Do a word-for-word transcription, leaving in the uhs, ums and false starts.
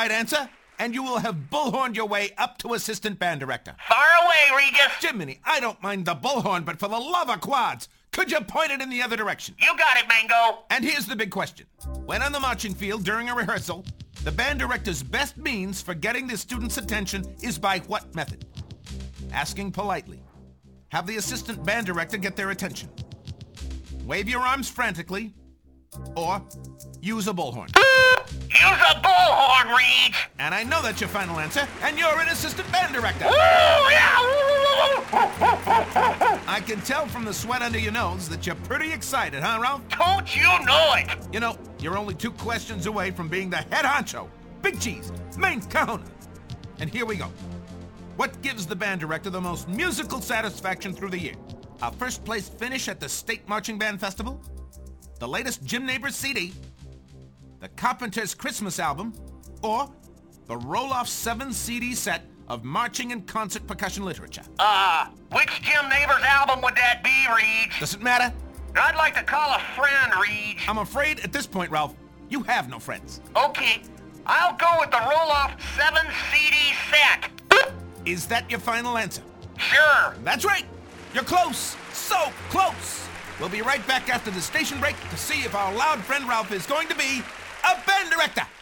right answer, and you will have bullhorned your way up to assistant band director. Far away, Regis. Jiminy, I don't mind the bullhorn, but for the love of quads, could you point it in the other direction? You got it, Mango. And here's the big question. When on the marching field during a rehearsal, the band director's best means for getting the student's attention is by what method? Asking politely. Have the assistant band director get their attention. Wave your arms frantically, or use a bullhorn. Use a bullhorn, Reed. And I know that's your final answer, and you're an assistant band director. Woo, yeah. I can tell from the sweat under your nose that you're pretty excited, huh, Ralph? Don't you know it? You know, you're only two questions away from being the head honcho, Big Cheese, main kahuna. And here we go. What gives the band director the most musical satisfaction through the year? A first place finish at the State Marching Band Festival? The latest Jim Neighbors C D? The Carpenters Christmas album? Or the Roll-Off seven C D set of marching and concert percussion literature? Uh, which Jim Neighbors album would that be, Reed? Does it matter? I'd like to call a friend, Reed. I'm afraid at this point, Ralph, you have no friends. Okay, I'll go with the Roll-Off seven C D set. Is that your final answer? Sure. That's right. You're close. So close. We'll be right back after the station break to see if our loud friend Ralph is going to be a band director.